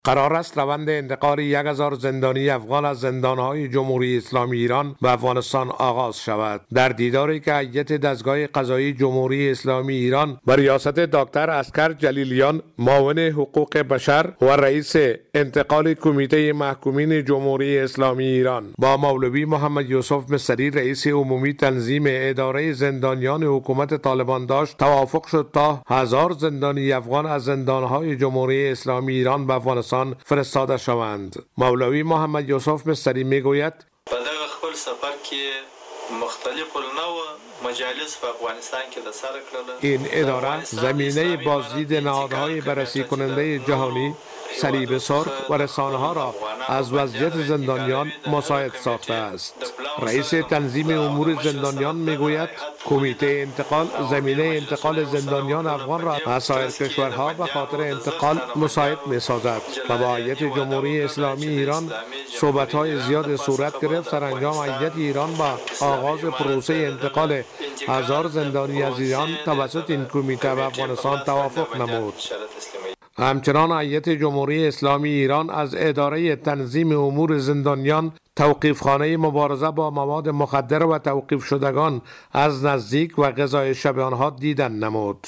قرار است روند انتقال 1000 زندانی افغان از زندانهای جمهوری اسلامی ایران به افغانستان آغاز شود. در دیداری که هیئت دستگاه قضایی جمهوری اسلامی ایران با ریاست دکتر اسکر جلیلیان معاون حقوق بشر و رئیس انتقال کمیته محکومین جمهوری اسلامی ایران با مولوی محمد یوسف مصری رئیس عمومی تنظیم اداره زندانیان حکومت طالبان داشت، توافق شد تا 1000 زندانی افغان از زندانهای جمهوری اسلامی ایران به افغانستان فرستاده شوند. مولوی محمد یوسف مصری میگوید په دغه خپل سفر کې مختلف النوع مجالس په افغانستان کې د سره کړل. این اداره زمینه بازدید نهادهای بررسی کننده جهانی، صلیب سرخ و رسانه‌ها را از وضعیت زندانیان مساعد ساخته است. رئیس تنظیم امور زندانیان میگوید کمیته انتقال زمینه انتقال زندانیان افغان را از سایر کشورها به خاطر انتقال مساعد می‌سازد و با هیئت جمهوری اسلامی ایران صحبت‌های زیاد صورت گرفت. سرانجام هیئت ایران با آغاز پروسه انتقال 1000 زندانی از ایران توسط این کمیته به افغانستان توافق نمود. همچنان هیئت جمهوری اسلامی ایران از اداره تنظیم امور زندانیان توقیفخانه مبارزه با مواد مخدر و توقیف شدگان از نزدیک و غذای شب آنها دیدن نمود.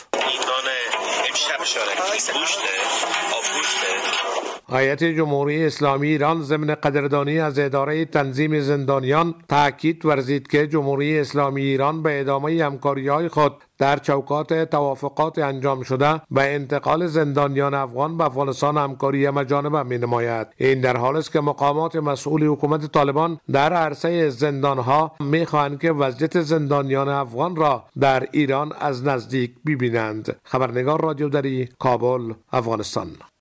هیئت جمهوری اسلامی ایران ضمن قدردانی از اداره تنظیم زندانیان تاکید ورزید که جمهوری اسلامی ایران به ادامه همکاری‌های خود در چوکات توافقات انجام شده به انتقال زندانیان افغان به افغانستان همکاری همه‌جانبه می‌نماید. این در حالی است که مقامات مسئول حکومت طالبان در عرصه زندانها می‌خواهند که وضعیت زندانیان افغان را در ایران از نزدیک ببینند. خبرنگار رادیو دری، کابل، افغانستان.